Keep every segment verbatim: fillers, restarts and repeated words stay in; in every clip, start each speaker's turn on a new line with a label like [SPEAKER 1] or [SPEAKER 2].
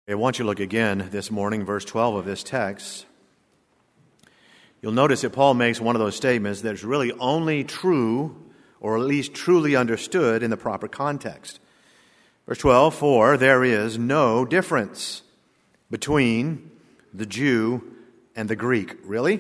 [SPEAKER 1] I want you to look again this morning, verse twelve of this text. You'll notice that Paul makes one of those statements that's really only true, or at least truly understood in the proper context. Verse twelve, for there is no difference between the Jew and the Greek. Really?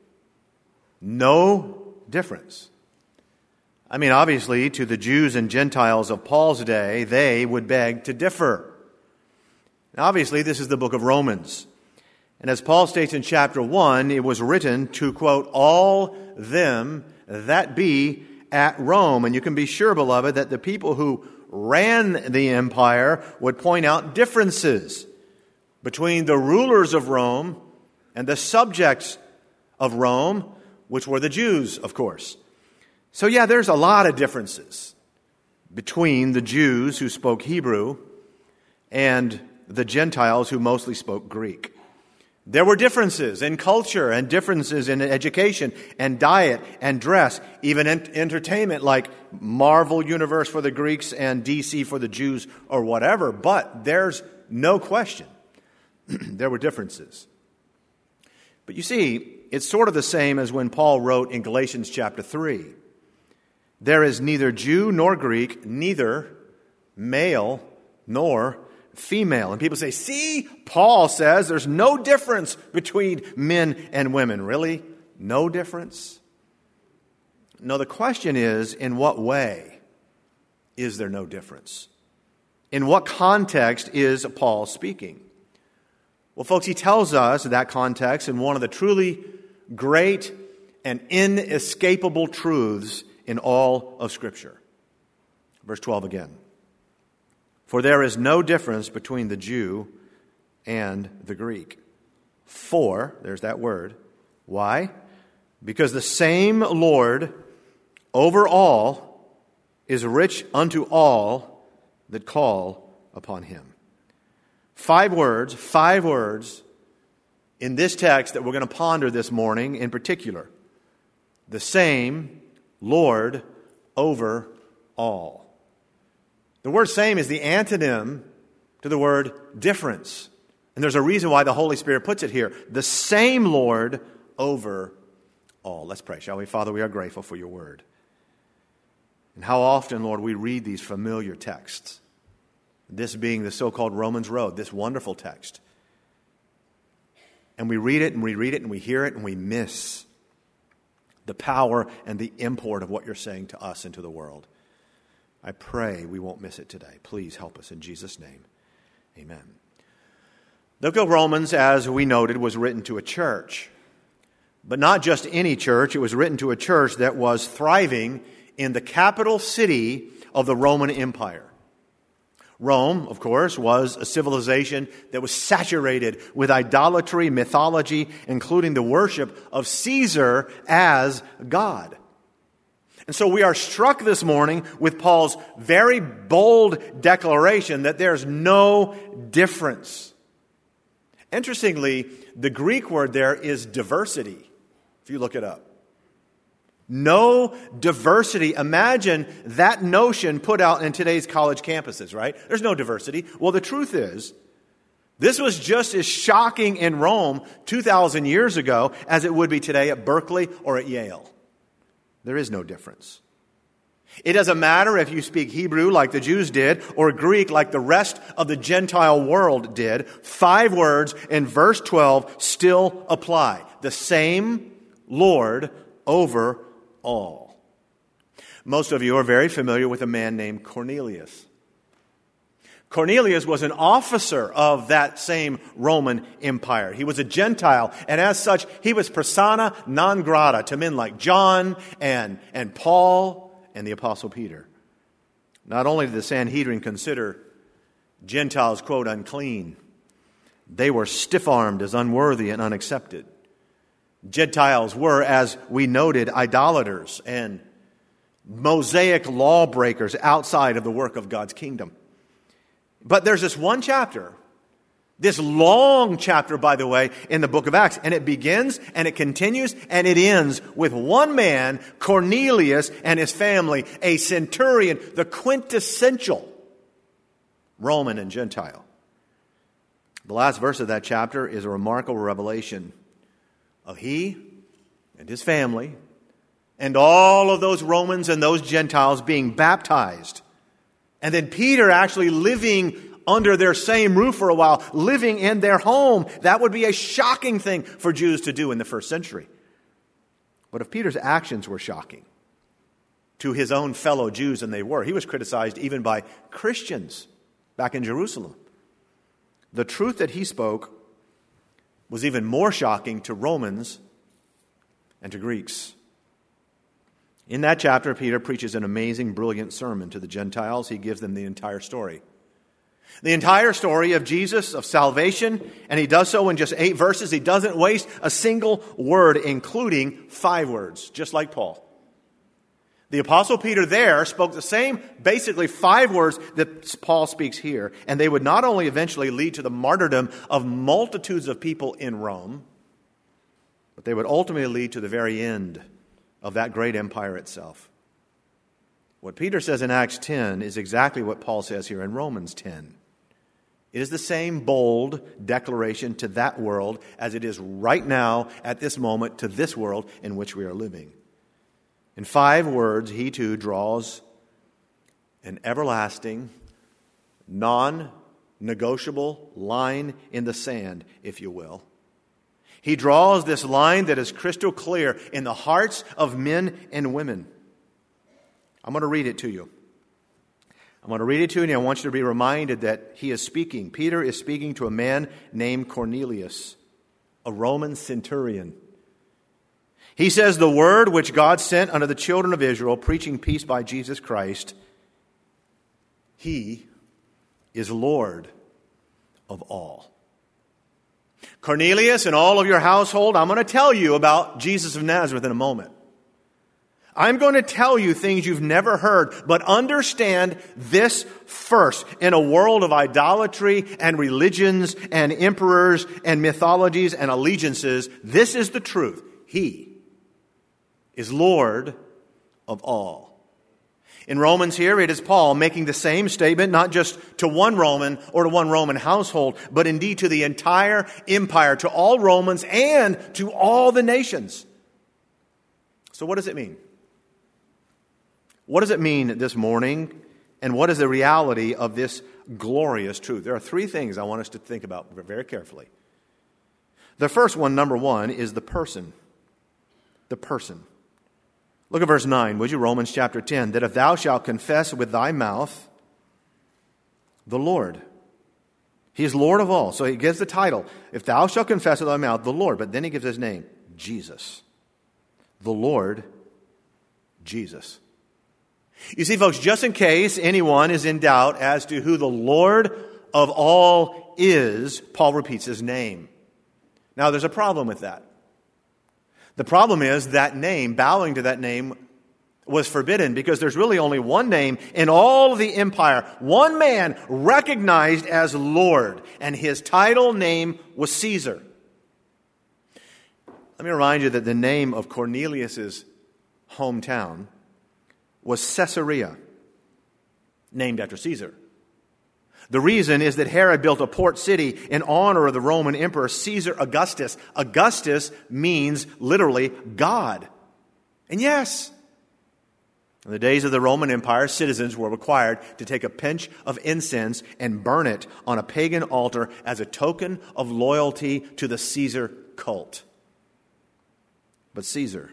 [SPEAKER 1] No difference. I mean, obviously, to the Jews and Gentiles of Paul's day, they would beg to differ. Now, obviously, this is the book of Romans. And as Paul states in chapter one, it was written to, quote, all them that be at Rome. And you can be sure, beloved, that the people who ran the empire would point out differences between the rulers of Rome and the subjects of Rome, which were the Jews, of course. So yeah, there's a lot of differences between the Jews who spoke Hebrew and the Gentiles who mostly spoke Greek. There were differences in culture and differences in education and diet and dress, even in entertainment like Marvel Universe for the Greeks and D C for the Jews or whatever. But there's no question there were differences. But you see, it's sort of the same as when Paul wrote in Galatians chapter three. There is neither Jew nor Greek, neither male nor female. And people say, see, Paul says there's no difference between men and women. Really? No difference? No, the question is, in what way is there no difference? In what context is Paul speaking? Well, folks, he tells us that context in one of the truly great and inescapable truths in all of Scripture. Verse twelve again. For there is no difference between the Jew and the Greek. For, there's that word. Why? Because the same Lord over all is rich unto all that call upon him. Five words, five words in this text that we're going to ponder this morning in particular. The same Lord over all. The word same is the antonym to the word difference. And there's a reason why the Holy Spirit puts it here. The same Lord over all. Let's pray, shall we? Father, we are grateful for your word. And how often, Lord, we read these familiar texts. This being the so-called Romans Road, this wonderful text. And we read it and we read it and we hear it and we miss the power and the import of what you're saying to us and to the world. I pray we won't miss it today. Please help us in Jesus' name. Amen. The book of Romans, as we noted, was written to a church. But not just any church. It was written to a church that was thriving in the capital city of the Roman Empire. Rome, of course, was a civilization that was saturated with idolatry, mythology, including the worship of Caesar as God. And so we are struck this morning with Paul's very bold declaration that there's no difference. Interestingly, the Greek word there is diversity, if you look it up. No diversity. Imagine that notion put out in today's college campuses, right? There's no diversity. Well, the truth is, this was just as shocking in Rome two thousand years ago as it would be today at Berkeley or at Yale. There is no difference. It doesn't matter if you speak Hebrew like the Jews did or Greek like the rest of the Gentile world did. Five words in verse twelve still apply. The same Lord over all. Most of you are very familiar with a man named Cornelius. Cornelius was an officer of that same Roman Empire. He was a Gentile, and as such, he was persona non grata to men like John and, and Paul and the Apostle Peter. Not only did the Sanhedrin consider Gentiles, quote, unclean, they were stiff-armed as unworthy and unaccepted. Gentiles were, as we noted, idolaters and Mosaic lawbreakers outside of the work of God's kingdom. But there's this one chapter, this long chapter, by the way, in the book of Acts. And it begins and it continues and it ends with one man, Cornelius, and his family, a centurion, the quintessential Roman and Gentile. The last verse of that chapter is a remarkable revelation of he and his family and all of those Romans and those Gentiles being baptized. And then Peter actually living under their same roof for a while, living in their home. That would be a shocking thing for Jews to do in the first century. But if Peter's actions were shocking to his own fellow Jews, and they were, he was criticized even by Christians back in Jerusalem. The truth that he spoke was even more shocking to Romans and to Greeks. In that chapter, Peter preaches an amazing, brilliant sermon to the Gentiles. He gives them the entire story. The entire story of Jesus, of salvation, and he does so in just eight verses. He doesn't waste a single word, including five words, just like Paul. The Apostle Peter there spoke the same, basically five words that Paul speaks here, and they would not only eventually lead to the martyrdom of multitudes of people in Rome, but they would ultimately lead to the very end of that great empire itself. What Peter says in Acts ten is exactly what Paul says here in Romans ten. It is the same bold declaration to that world as it is right now, at this moment, to this world in which we are living. In five words, he too draws an everlasting, non-negotiable line in the sand, if you will. He draws this line that is crystal clear in the hearts of men and women. I'm going to read it to you. I'm going to read it to you, and I want you to be reminded that he is speaking. Peter is speaking to a man named Cornelius, a Roman centurion. He says, "The word which God sent unto the children of Israel, preaching peace by Jesus Christ, he is Lord of all." Cornelius and all of your household, I'm going to tell you about Jesus of Nazareth in a moment. I'm going to tell you things you've never heard, but understand this first. In a world of idolatry and religions and emperors and mythologies and allegiances, this is the truth. He is Lord of all. In Romans here, it is Paul making the same statement, not just to one Roman or to one Roman household, but indeed to the entire empire, to all Romans and to all the nations. So what does it mean? What does it mean this morning, and what is the reality of this glorious truth? There are three things I want us to think about very carefully. The first one, number one, is the person. The person. Look at verse nine, would you? Romans chapter ten. That if thou shalt confess with thy mouth the Lord. He is Lord of all. So he gives the title. If thou shalt confess with thy mouth the Lord. But then he gives his name. Jesus. The Lord Jesus. You see, folks, just in case anyone is in doubt as to who the Lord of all is, Paul repeats his name. Now, there's a problem with that. The problem is that name, bowing to that name, was forbidden because there's really only one name in all of the empire, one man recognized as Lord, and his title name was Caesar. Let me remind you that the name of Cornelius' hometown was Caesarea, named after Caesar. The reason is that Herod built a port city in honor of the Roman Emperor Caesar Augustus. Augustus means literally God. And yes, in the days of the Roman Empire, citizens were required to take a pinch of incense and burn it on a pagan altar as a token of loyalty to the Caesar cult. But Caesar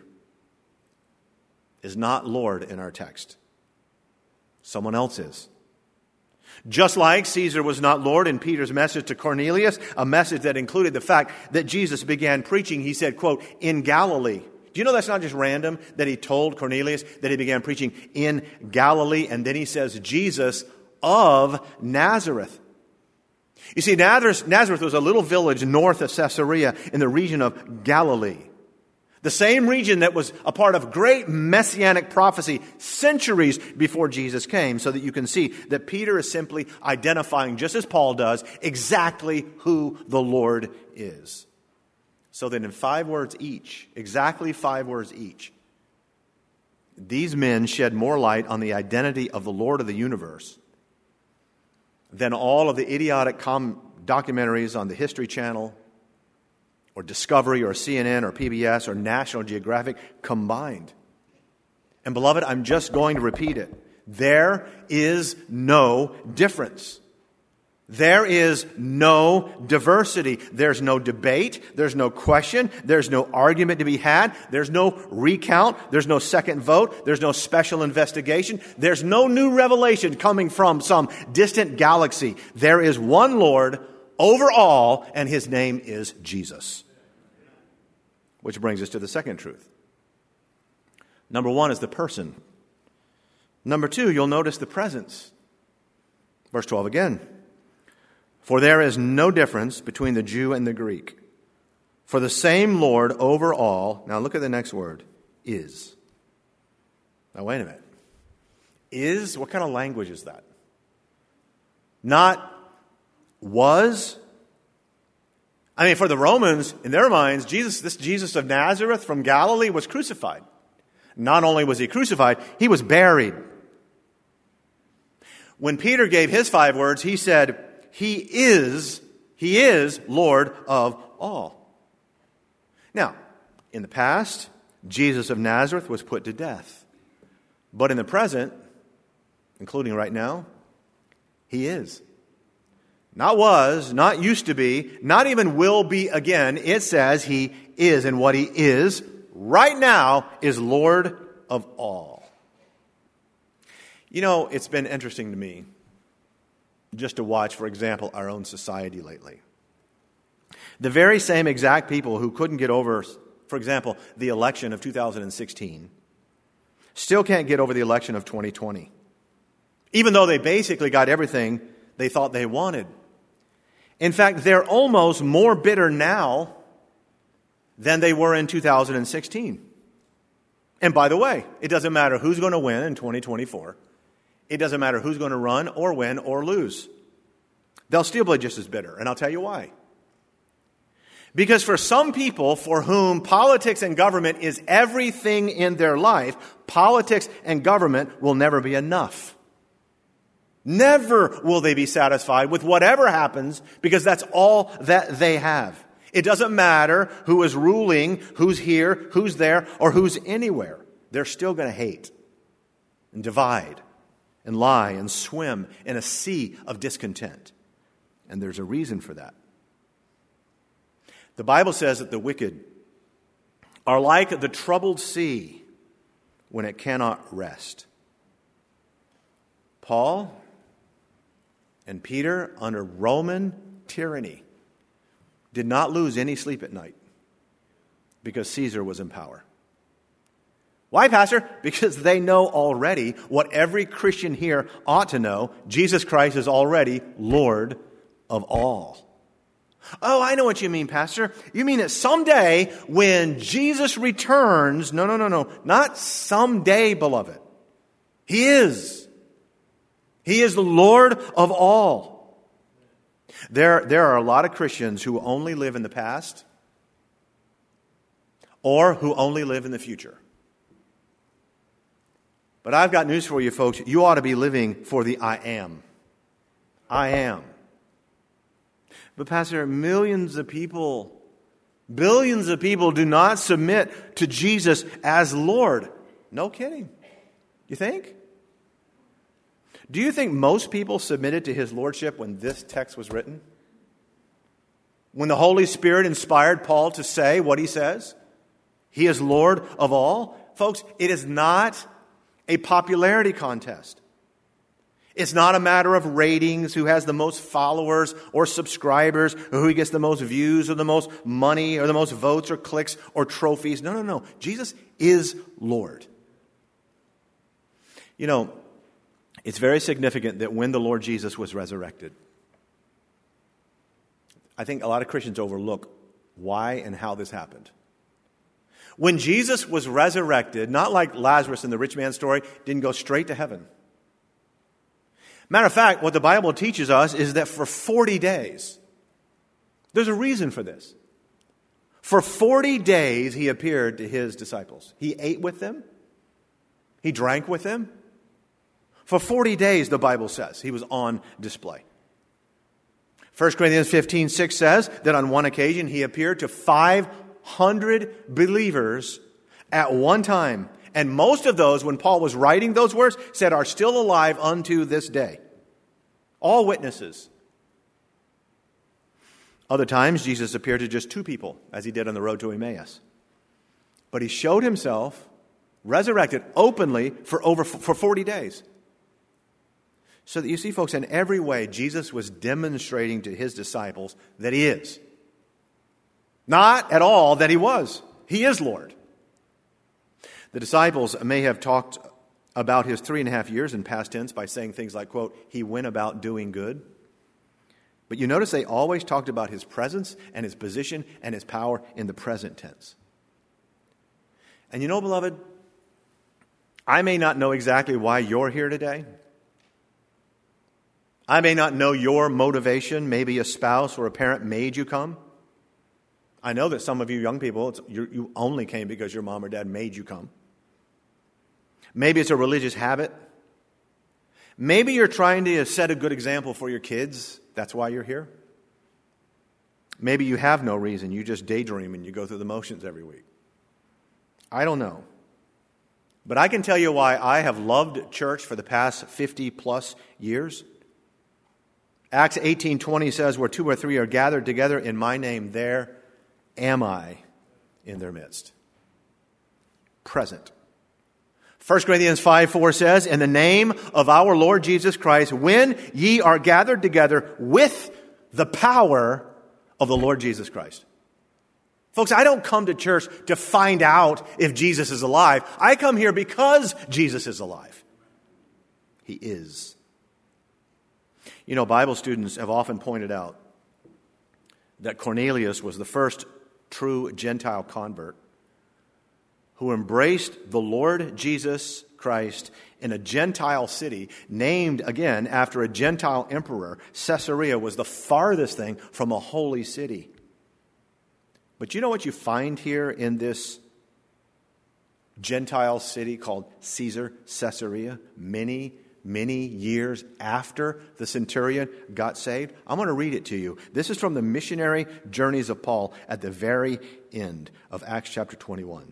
[SPEAKER 1] is not Lord in our text. Someone else is. Just like Caesar was not Lord in Peter's message to Cornelius, a message that included the fact that Jesus began preaching, he said, quote, in Galilee. Do you know that's not just random that he told Cornelius that he began preaching in Galilee, and then he says Jesus of Nazareth. You see, Nazareth was a little village north of Caesarea in the region of Galilee. The same region that was a part of great messianic prophecy centuries before Jesus came, so that you can see that Peter is simply identifying, just as Paul does, exactly who the Lord is. So that in five words each, exactly five words each, these men shed more light on the identity of the Lord of the universe than all of the idiotic com- documentaries on the History Channel or Discovery or C N N or P B S or National Geographic combined. And beloved, I'm just going to repeat it. There is no difference. There is no diversity. There's no debate. There's no question. There's no argument to be had. There's no recount. There's no second vote. There's no special investigation. There's no new revelation coming from some distant galaxy. There is one Lord over all, and His name is Jesus. Which brings us to the second truth. Number one is the person. Number two, you'll notice the presence. Verse twelve again. For there is no difference between the Jew and the Greek. For the same Lord over all, now look at the next word, is. Now wait a minute. Is, what kind of language is that? Not was. I mean, for the Romans, in their minds, Jesus, this Jesus of Nazareth from Galilee was crucified. Not only was He crucified, He was buried. When Peter gave his five words, he said, He is, He is Lord of all. Now, in the past, Jesus of Nazareth was put to death. But in the present, including right now, He is. Not was, not used to be, not even will be again. It says He is, and what He is right now is Lord of all. You know, it's been interesting to me just to watch, for example, our own society lately. The very same exact people who couldn't get over, for example, the election of two thousand sixteen, still can't get over the election of twenty twenty, even though they basically got everything they thought they wanted. In fact, they're almost more bitter now than they were in two thousand sixteen. And by the way, it doesn't matter who's going to win in twenty twenty-four. It doesn't matter who's going to run or win or lose. They'll still be just as bitter, and I'll tell you why. Because for some people for whom politics and government is everything in their life, politics and government will never be enough. Never will they be satisfied with whatever happens, because that's all that they have. It doesn't matter who is ruling, who's here, who's there, or who's anywhere. They're still going to hate and divide and lie and swim in a sea of discontent. And there's a reason for that. The Bible says that the wicked are like the troubled sea when it cannot rest. Paul and Peter, under Roman tyranny, did not lose any sleep at night because Caesar was in power. Why, Pastor? Because they know already what every Christian here ought to know. Jesus Christ is already Lord of all. Oh, I know what you mean, Pastor. You mean that someday when Jesus returns, no, no, no, no, not someday, beloved. He is. He is the Lord of all. There, there are a lot of Christians who only live in the past or who only live in the future. But I've got news for you, folks. You ought to be living for the I am. I am. But Pastor, millions of people, billions of people do not submit to Jesus as Lord. No kidding. You think? Do you think most people submitted to His Lordship when this text was written? When the Holy Spirit inspired Paul to say what he says? He is Lord of all? Folks, it is not a popularity contest. It's not a matter of ratings, who has the most followers or subscribers, or who gets the most views or the most money or the most votes or clicks or trophies. No, no, no. Jesus is Lord. You know, it's very significant that when the Lord Jesus was resurrected, I think a lot of Christians overlook why and how this happened. When Jesus was resurrected, not like Lazarus in the rich man's story, didn't go straight to heaven. Matter of fact, what the Bible teaches us is that for forty days, there's a reason for this. For forty days, He appeared to His disciples. He ate with them. He drank with them. For forty days, the Bible says, He was on display. First Corinthians fifteen six says that on one occasion he appeared to five hundred believers at one time. And most of those, when Paul was writing those words, said are still alive unto this day. All witnesses. Other times, Jesus appeared to just two people, as he did on the road to Emmaus. But he showed himself resurrected openly for over for forty days. So that you see, folks, in every way, Jesus was demonstrating to his disciples that he is. Not at all that he was. He is Lord. The disciples may have talked about his three and a half years in past tense by saying things like, quote, he went about doing good. But you notice they always talked about his presence and his position and his power in the present tense. And you know, beloved, I may not know exactly why you're here today. I may not know your motivation. Maybe a spouse or a parent made you come. I know that some of you young people, it's, you, you only came because your mom or dad made you come. Maybe it's a religious habit. Maybe you're trying to set a good example for your kids. That's why you're here. Maybe you have no reason. You just daydream and you go through the motions every week. I don't know. But I can tell you why I have loved church for the past fifty plus years. Acts eighteen twenty says, where two or three are gathered together in my name, there am I in their midst. Present. First Corinthians five four says, in the name of our Lord Jesus Christ, when ye are gathered together with the power of the Lord Jesus Christ. Folks, I don't come to church to find out if Jesus is alive. I come here because Jesus is alive. He is. You know, Bible students have often pointed out that Cornelius was the first true Gentile convert who embraced the Lord Jesus Christ in a Gentile city named, again, after a Gentile emperor. Caesarea was the farthest thing from a holy city. But you know what you find here in this Gentile city called Caesar, Caesarea, many, many years after the centurion got saved? I'm going to read it to you. This is from the missionary journeys of Paul at the very end of Acts chapter twenty-one.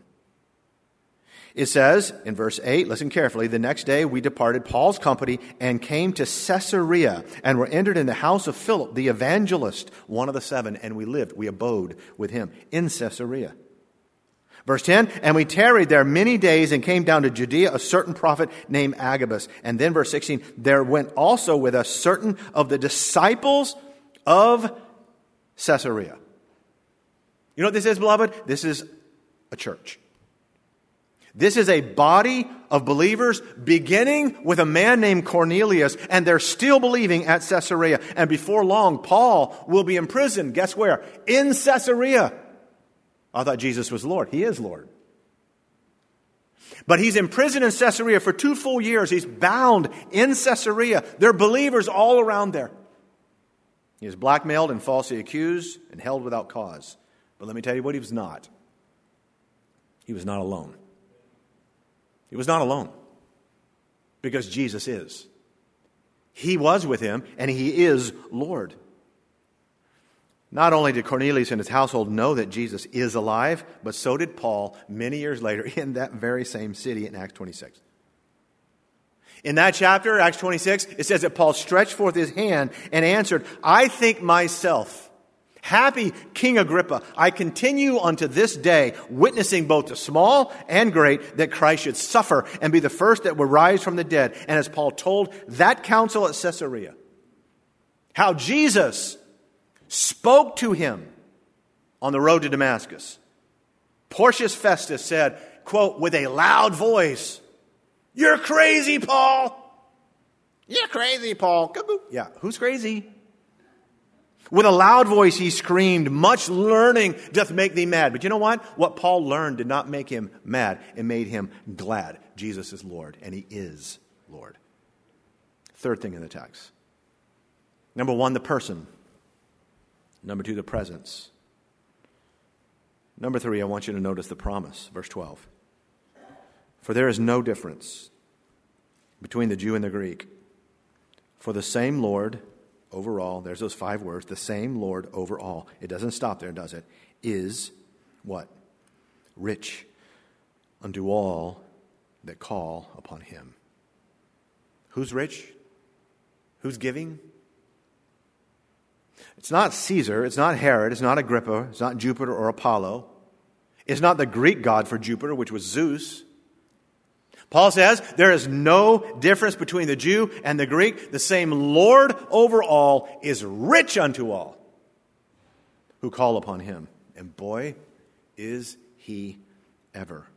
[SPEAKER 1] It says in verse eight, listen carefully, the next day we departed Paul's company and came to Caesarea and were entered in the house of Philip, the evangelist, one of the seven, and we lived, we abode with him in Caesarea. Verse ten, and we tarried there many days and came down to Judea, a certain prophet named Agabus. And then verse sixteen, there went also with us certain of the disciples of Caesarea. You know what this is, beloved? This is a church. This is a body of believers beginning with a man named Cornelius, and they're still believing at Caesarea. And before long, Paul will be imprisoned. Guess where? In Caesarea. I thought Jesus was Lord. He is Lord. But he's imprisoned in Caesarea for two full years. He's bound in Caesarea. There are believers all around there. He is blackmailed and falsely accused and held without cause. But let me tell you what he was not. He was not alone. He was not alone, because Jesus is. He was with him, and he is Lord. Not only did Cornelius and his household know that Jesus is alive, but so did Paul many years later in that very same city in Acts twenty-six. In that chapter, Acts twenty-six, it says that Paul stretched forth his hand and answered, I think myself, happy King Agrippa, I continue unto this day, witnessing both to small and great, that Christ should suffer and be the first that will rise from the dead. And as Paul told that council at Caesarea, how Jesus spoke to him on the road to Damascus. Porcius Festus said, quote, with a loud voice, you're crazy, Paul. You're crazy, Paul. Yeah, who's crazy? With a loud voice he screamed, much learning doth make thee mad. But you know what? What Paul learned did not make him mad. It made him glad. Jesus is Lord, and he is Lord. Third thing in the text. Number one, the person. Number two, the presence. Number three, I want you to notice the promise. Verse twelve. For there is no difference between the Jew and the Greek. For the same Lord over all, there's those five words, the same Lord over all. It doesn't stop there, does it? Is what? Rich unto all that call upon him. Who's rich? Who's giving? It's not Caesar, it's not Herod, it's not Agrippa, it's not Jupiter or Apollo. It's not the Greek god for Jupiter, which was Zeus. Paul says there is no difference between the Jew and the Greek. The same Lord over all is rich unto all who call upon him. And boy, is he ever.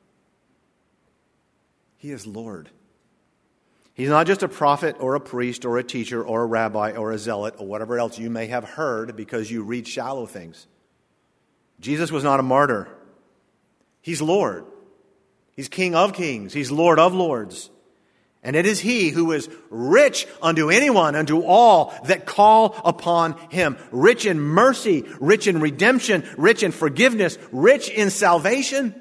[SPEAKER 1] He is Lord. He's not just a prophet or a priest or a teacher or a rabbi or a zealot or whatever else you may have heard because you read shallow things. Jesus was not a martyr. He's Lord. He's King of kings. He's Lord of lords. And it is he who is rich unto anyone, unto all that call upon him. Rich in mercy, rich in redemption, rich in forgiveness, rich in salvation.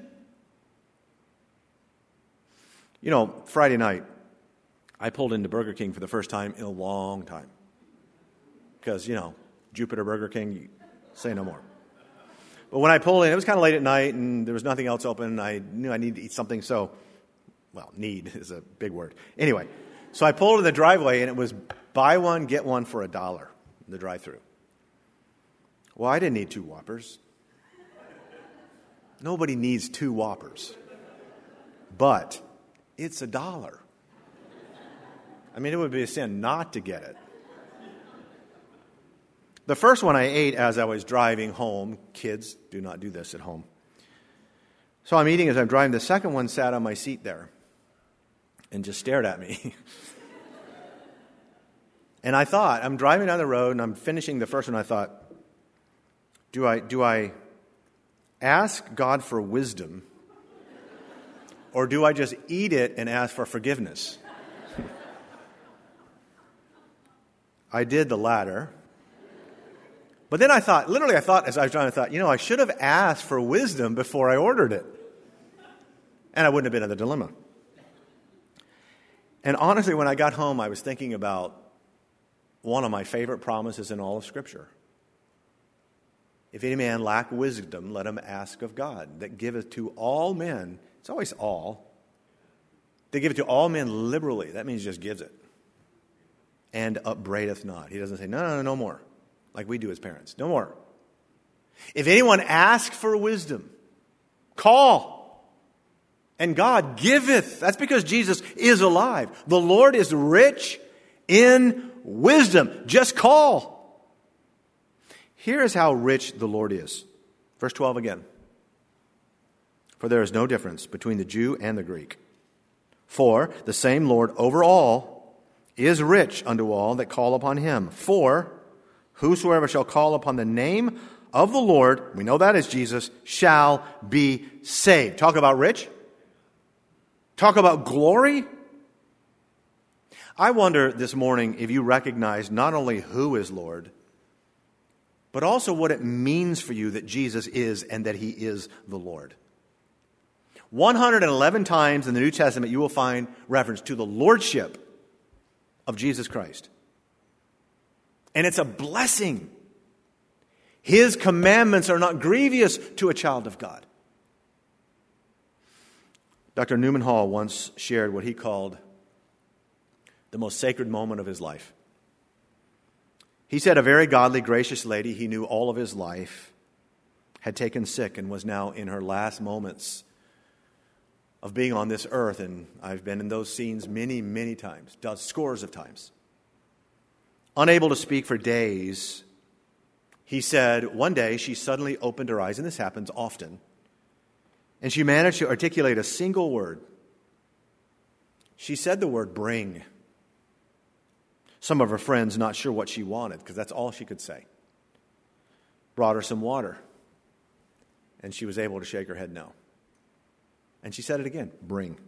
[SPEAKER 1] You know, Friday night, I pulled into Burger King for the first time in a long time. Because, you know, Jupiter Burger King, say no more. But when I pulled in, it was kind of late at night and there was nothing else open. I knew I needed to eat something, so, well, need is a big word. Anyway, so I pulled in the driveway and it was buy one, get one for a dollar in the drive-thru. Well, I didn't need two Whoppers. Nobody needs two Whoppers. But it's a dollar. I mean, it would be a sin not to get it. The first one I ate as I was driving home. Kids, do not do this at home. So I'm eating as I'm driving. The second one sat on my seat there and just stared at me. And I thought, I'm driving down the road and I'm finishing the first one. I thought, do I, do I ask God for wisdom or do I just eat it and ask for forgiveness? I did the latter. But then I thought, literally I thought, as I was driving, I thought, you know, I should have asked for wisdom before I ordered it. And I wouldn't have been in the dilemma. And honestly, when I got home, I was thinking about one of my favorite promises in all of Scripture. If any man lack wisdom, let him ask of God, that giveth to all men, it's always all, they give it to all men liberally. That means he just gives it. And upbraideth not. He doesn't say, no, no, no, no more. Like we do as parents. No more. If anyone asks for wisdom, call. And God giveth. That's because Jesus is alive. The Lord is rich in wisdom. Just call. Here is how rich the Lord is. Verse twelve again. For there is no difference between the Jew and the Greek. For the same Lord over all is rich unto all that call upon him. For whosoever shall call upon the name of the Lord, we know that is Jesus, shall be saved. Talk about rich. Talk about glory. I wonder this morning if you recognize not only who is Lord, but also what it means for you that Jesus is and that he is the Lord. one hundred eleven times in the New Testament you will find reference to the lordship of Jesus Christ. And it's a blessing. His commandments are not grievous to a child of God. Doctor Newman Hall once shared what he called the most sacred moment of his life. He said a very godly, gracious lady he knew all of his life had taken sick and was now in her last moments of being on this earth. And I've been in those scenes many, many times, scores of times. Unable to speak for days, he said one day she suddenly opened her eyes, and this happens often, and she managed to articulate a single word. She said the word bring. Some of her friends, not sure what she wanted, because that's all she could say, brought her some water, and she was able to shake her head no. And she said it again, bring.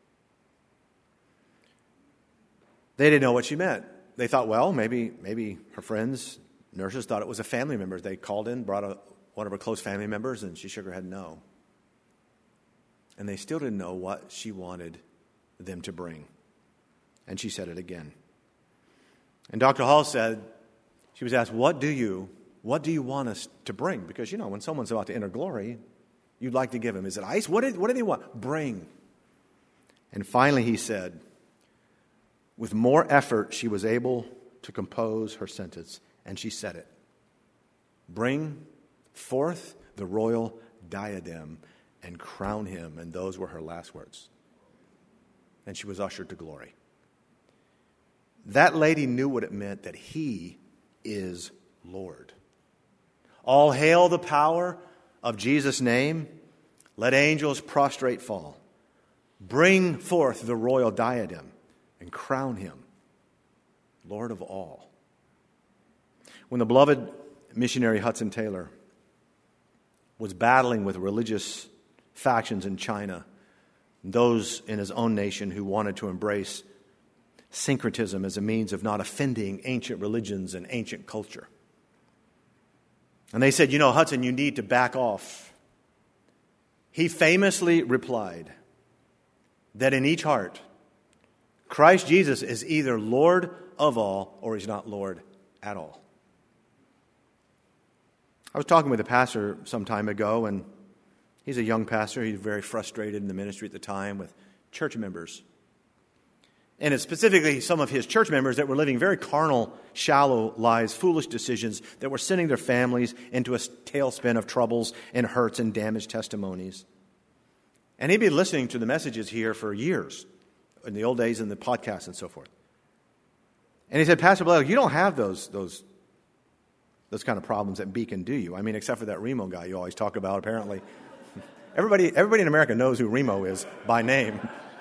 [SPEAKER 1] They didn't know what she meant. They thought, well, maybe maybe her friends, nurses, thought it was a family member. They called in, brought a, one of her close family members, and she shook her head no. And they still didn't know what she wanted them to bring. And she said it again. And Doctor Hall said, She was asked, what do you, what do you want us to bring? Because, you know, when someone's about to enter glory, you'd like to give him. Is it ice? What, did, what do they want? Bring. And finally he said, with more effort, she was able to compose her sentence, and she said it. Bring forth the royal diadem and crown him. And those were her last words. And she was ushered to glory. That lady knew what it meant that he is Lord. All hail the power of Jesus' name. Let angels prostrate fall. Bring forth the royal diadem and crown him Lord of all. When the beloved missionary Hudson Taylor was battling with religious factions in China, those in his own nation who wanted to embrace syncretism as a means of not offending ancient religions and ancient culture. And they said, you know, Hudson, you need to back off. He famously replied that in each heart, Christ Jesus is either Lord of all or he's not Lord at all. I was talking with a pastor some time ago, and he's a young pastor. He's very frustrated in the ministry at the time with church members. And it's specifically some of his church members that were living very carnal, shallow lives, foolish decisions that were sending their families into a tailspin of troubles and hurts and damaged testimonies. And he'd been listening to the messages here for years, in the old days, in the podcasts and so forth. And he said, Pastor Blair, you don't have those those those kind of problems at Beacon, do you? I mean, except for that Remo guy you always talk about, apparently. Everybody, everybody in America knows who Remo is by name.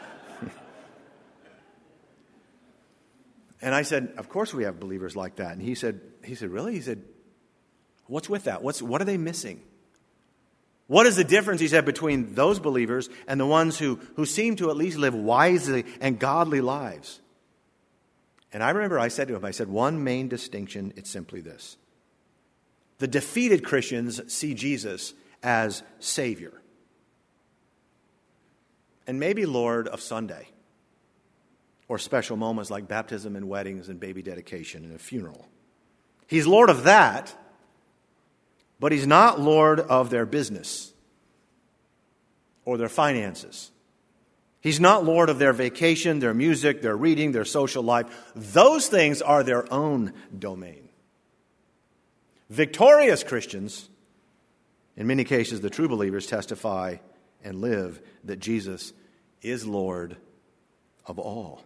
[SPEAKER 1] And I said, of course we have believers like that. And he said, he said, really? He said, what's with that? What's what are they missing? What is the difference, he said, between those believers and the ones who, who seem to at least live wisely and godly lives? And I remember I said to him, I said, one main distinction, it's simply this. The defeated Christians see Jesus as Savior and maybe Lord of Sunday or special moments like baptism and weddings and baby dedication and a funeral. He's Lord of that, but he's not Lord of their business or their finances. He's not Lord of their vacation, their music, their reading, their social life. Those things are their own domain. Victorious Christians, in many cases the true believers, testify and live that Jesus is Lord of all.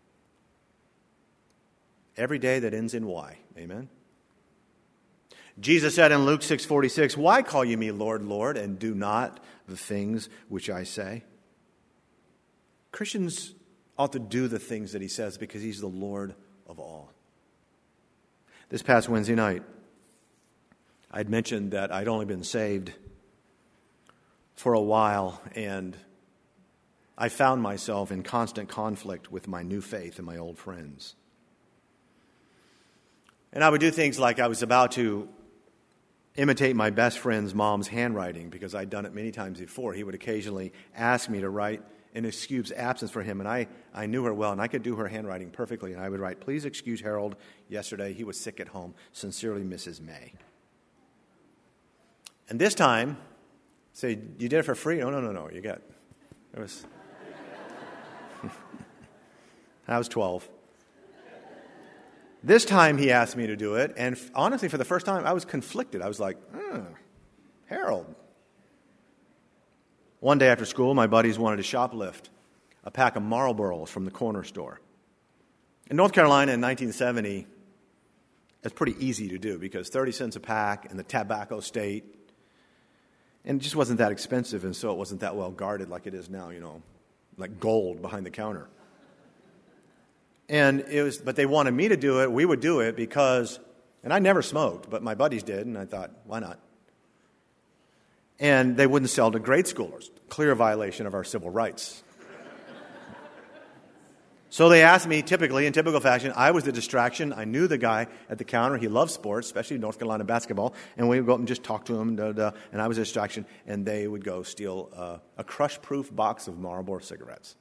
[SPEAKER 1] Every day that ends in Y. Amen? Jesus said in Luke six forty-six, why call you me Lord, Lord, and do not the things which I say? Christians ought to do the things that he says because he's the Lord of all. This past Wednesday night, I'd mentioned that I'd only been saved for a while, and I found myself in constant conflict with my new faith and my old friends. And I would do things like I was about to imitate my best friend's mom's handwriting because I'd done it many times before. He would occasionally ask me to write an excuse absence for him, and I, I knew her well, and I could do her handwriting perfectly, and I would write, please excuse Harold, yesterday he was sick at home. Sincerely, Missus May. And this time, say, you did it for free? Oh, no, no, no, you got it. It was, I was twelve. This time he asked me to do it, and honestly, for the first time, I was conflicted. I was like, hmm, Harold. One day after school, my buddies wanted to shoplift a pack of Marlboros from the corner store. In North Carolina in nineteen seventy, it's pretty easy to do because thirty cents a pack in the tobacco state, and it just wasn't that expensive, and so it wasn't that well guarded like it is now, you know, like gold behind the counter. And it was, but they wanted me to do it. We would do it because, and I never smoked, but my buddies did, and I thought, why not? And they wouldn't sell to grade schoolers. Clear violation of our civil rights. So they asked me, typically, in typical fashion, I was the distraction. I knew the guy at the counter. He loved sports, especially North Carolina basketball. And we would go up and just talk to him, da, da, and I was a distraction. And they would go steal uh, a crush-proof box of Marlboro cigarettes.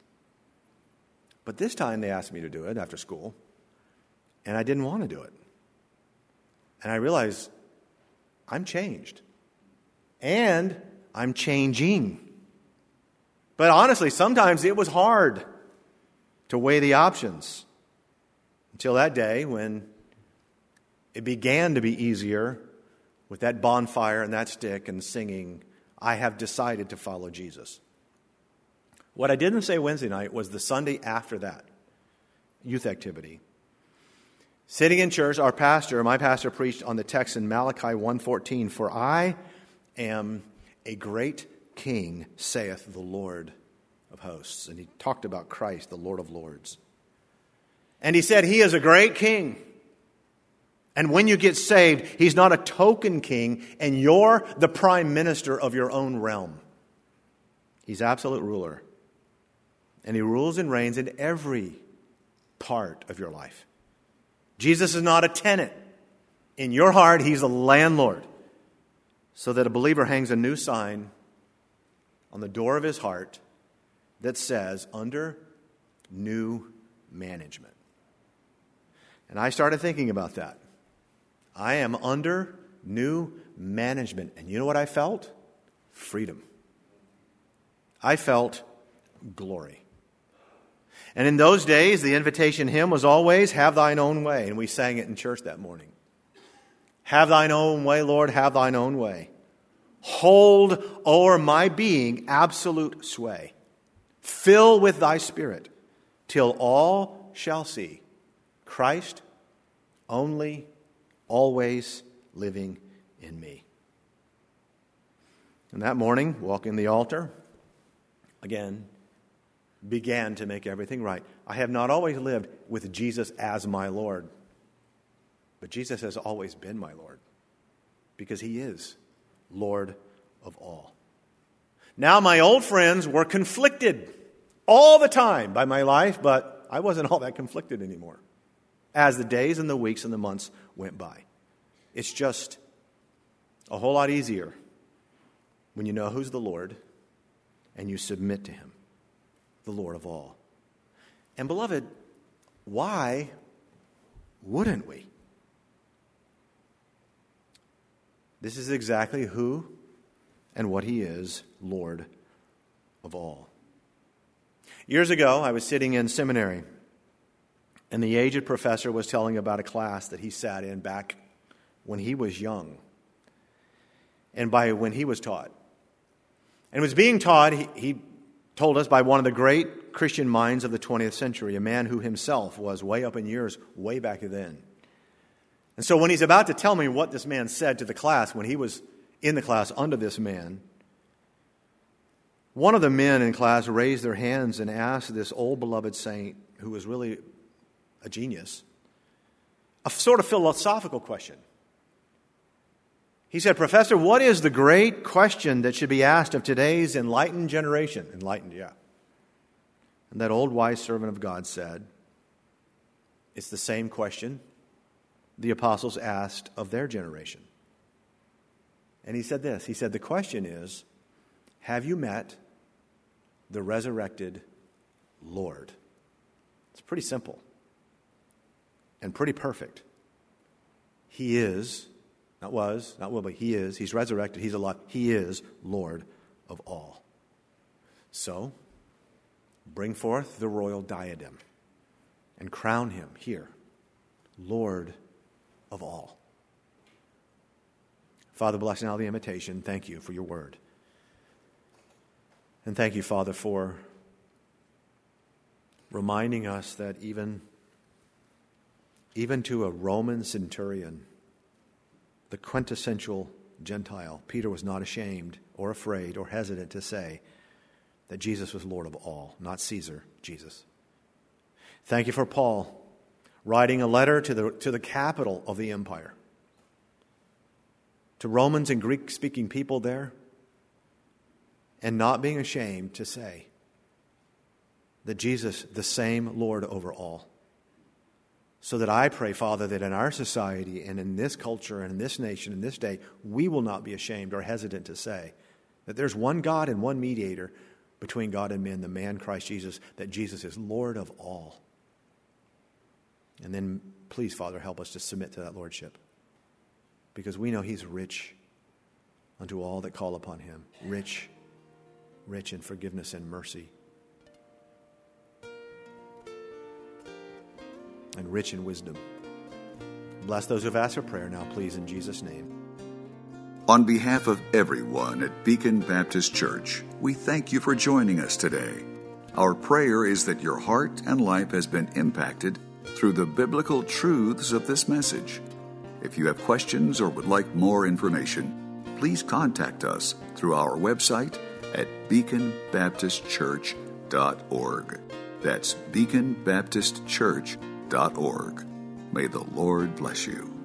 [SPEAKER 1] But this time they asked me to do it after school, and I didn't want to do it. And I realized I'm changed. And I'm changing. But honestly, sometimes it was hard to weigh the options until that day when it began to be easier with that bonfire and that stick and singing, I have decided to follow Jesus. What I didn't say Wednesday night was the Sunday after that, youth activity. Sitting in church, our pastor, my pastor preached on the text in Malachi one fourteen, "For I am a great king, saith the Lord of hosts." And he talked about Christ, the Lord of lords. And he said he is a great king. And when you get saved, he's not a token king, and you're the prime minister of your own realm. He's absolute ruler. And he rules and reigns in every part of your life. Jesus is not a tenant. In your heart, he's a landlord. So that a believer hangs a new sign on the door of his heart that says, under new management. And I started thinking about that. I am under new management. And you know what I felt? Freedom. I felt glory. And in those days, the invitation hymn was always, have thine own way. And we sang it in church that morning. Have thine own way, Lord, have thine own way. Hold o'er my being absolute sway. Fill with thy spirit till all shall see Christ only, always living in me. And that morning, walking the altar, again, began to make everything right. I have not always lived with Jesus as my Lord, but Jesus has always been my Lord because he is Lord of all. Now my old friends were conflicted all the time by my life, but I wasn't all that conflicted anymore as the days and the weeks and the months went by. It's just a whole lot easier when you know who's the Lord and you submit to him, the Lord of all. And beloved, why wouldn't we? This is exactly who and what he is, Lord of all. Years ago, I was sitting in seminary, and the aged professor was telling about a class that he sat in back when he was young, and by when he was taught. And it was being taught, he, he told us, by one of the great Christian minds of the twentieth century, a man who himself was way up in years, way back then. And so when he's about to tell me what this man said to the class, when he was in the class under this man, one of the men in class raised their hands and asked this old beloved saint, who was really a genius, a sort of philosophical question. He said, "Professor, what is the great question that should be asked of today's enlightened generation?" Enlightened, yeah. And that old wise servant of God said, "It's the same question the apostles asked of their generation." And he said this, he said, "The question is, have you met the resurrected Lord?" It's pretty simple and pretty perfect. He is, not was, not will, but he is. He's resurrected. He's alive. He is Lord of all. So, bring forth the royal diadem and crown him here, Lord of all. Father, bless now the invitation. Thank you for your word. And thank you, Father, for reminding us that even, even to a Roman centurion, the quintessential Gentile, Peter was not ashamed or afraid or hesitant to say that Jesus was Lord of all, not Caesar, Jesus. Thank you for Paul writing a letter to the, to the capital of the empire, to Romans and Greek-speaking people there, and not being ashamed to say that Jesus, the same Lord over all. So that I pray, Father, that in our society and in this culture and in this nation and this day, we will not be ashamed or hesitant to say that there's one God and one mediator between God and men, the man Christ Jesus, that Jesus is Lord of all. And then, please, Father, help us to submit to that lordship. because we know he's rich unto all that call upon him. Rich, rich in forgiveness and mercy. And rich in wisdom. Bless those who have asked for prayer now, please, in Jesus' name.
[SPEAKER 2] On behalf of everyone at Beacon Baptist Church, we thank you for joining us today. Our prayer is that your heart and life has been impacted through the biblical truths of this message. If you have questions or would like more information, please contact us through our website at beacon baptist church dot org. That's beacon baptist church dot org. May the Lord bless you.